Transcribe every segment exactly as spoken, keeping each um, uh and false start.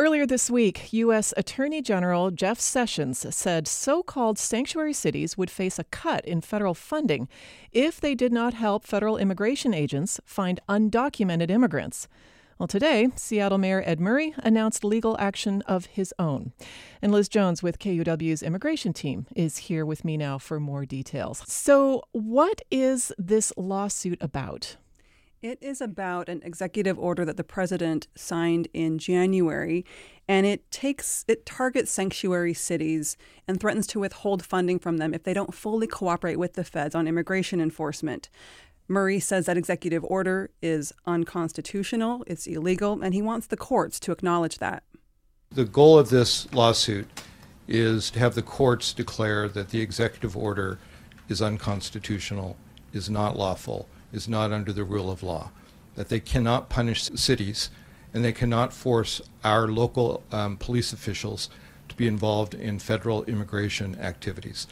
Earlier this week, U S. Attorney General Jeff Sessions said so-called sanctuary cities would face a cut in federal funding if they did not help federal immigration agents find undocumented immigrants. Well, today, Seattle Mayor Ed Murray announced legal action of his own. And Liz Jones with K U W's immigration team is here with me now for more details. So what is this lawsuit about? It is about an executive order that the president signed in January, and it takes it targets sanctuary cities and threatens to withhold funding from them if they don't fully cooperate with the feds on immigration enforcement. Murray says that executive order is unconstitutional, it's illegal, and he wants the courts to acknowledge that. The goal of this lawsuit is to have the courts declare that the executive order is unconstitutional, is not lawful, is not under the rule of law, that they cannot punish cities and they cannot force our local um, police officials to be involved in federal immigration activities.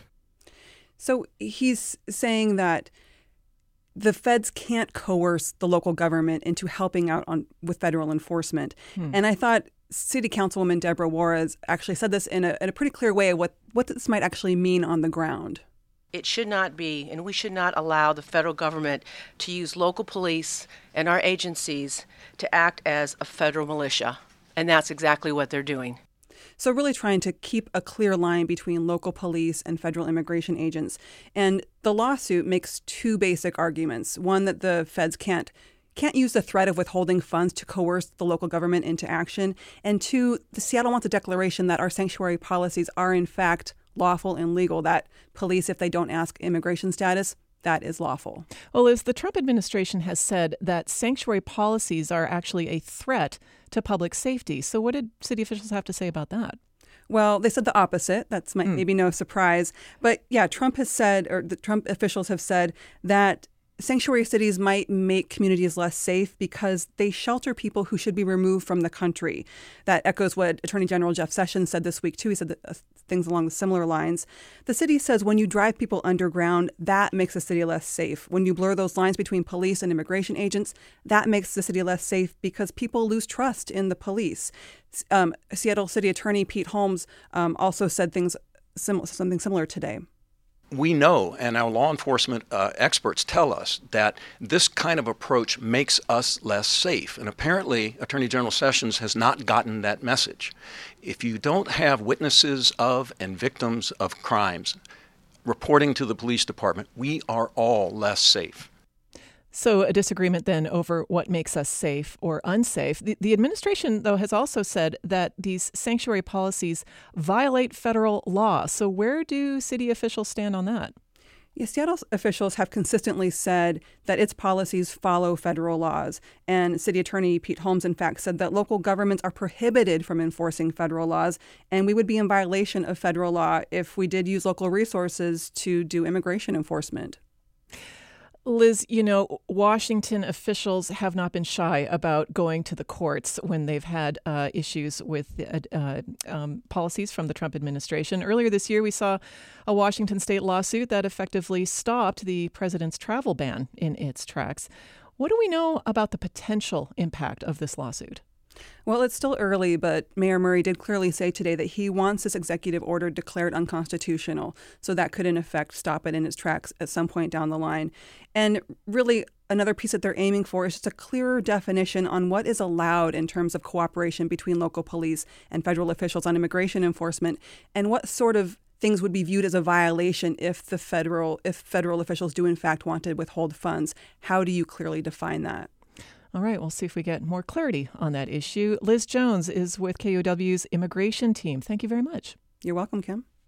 So he's saying that the feds can't coerce the local government into helping out on with federal enforcement. Hmm. And I thought City Councilwoman Deborah Juarez actually said this in a, in a pretty clear way, what, what this might actually mean on the ground. It should not be, and we should not allow the federal government to use local police and our agencies to act as a federal militia. And that's exactly what they're doing. So really trying to keep a clear line between local police and federal immigration agents. And the lawsuit makes two basic arguments. One, that the feds can't can't use the threat of withholding funds to coerce the local government into action. And two, the Seattle wants a declaration that our sanctuary policies are in fact lawful and legal, that police, if they don't ask immigration status, that is lawful. Well, Liz, the Trump administration has said that sanctuary policies are actually a threat to public safety. So what did city officials have to say about that? Well, they said the opposite. That's mm. maybe no surprise. But yeah, Trump has said, or the Trump officials have said, that sanctuary cities might make communities less safe because they shelter people who should be removed from the country. That echoes what Attorney General Jeff Sessions said this week, too. He said that, uh, things along similar lines. The city says when you drive people underground, that makes the city less safe. When you blur those lines between police and immigration agents, that makes the city less safe because people lose trust in the police. Um, Seattle City Attorney Pete Holmes um, also said things sim- something similar today. We know, and our law enforcement uh, experts tell us, that this kind of approach makes us less safe. And apparently, Attorney General Sessions has not gotten that message. If you don't have witnesses of and victims of crimes reporting to the police department, we are all less safe. So a disagreement then over what makes us safe or unsafe. The, the administration, though, has also said that these sanctuary policies violate federal law. So where do city officials stand on that? Yeah, Seattle officials have consistently said that its policies follow federal laws. And City Attorney Pete Holmes, in fact, said that local governments are prohibited from enforcing federal laws. And we would be in violation of federal law if we did use local resources to do immigration enforcement. Liz, you know, Washington officials have not been shy about going to the courts when they've had uh, issues with uh, uh, um, policies from the Trump administration. Earlier this year, we saw a Washington state lawsuit that effectively stopped the president's travel ban in its tracks. What do we know about the potential impact of this lawsuit? Well, it's still early, but Mayor Murray did clearly say today that he wants this executive order declared unconstitutional. So that could, in effect, stop it in its tracks at some point down the line. And really, another piece that they're aiming for is just a clearer definition on what is allowed in terms of cooperation between local police and federal officials on immigration enforcement, and what sort of things would be viewed as a violation if the federal if federal officials do, in fact, want to withhold funds. How do you clearly define that? All right, we'll see if we get more clarity on that issue. Liz Jones is with K U W's immigration team. Thank you very much. You're welcome, Kim.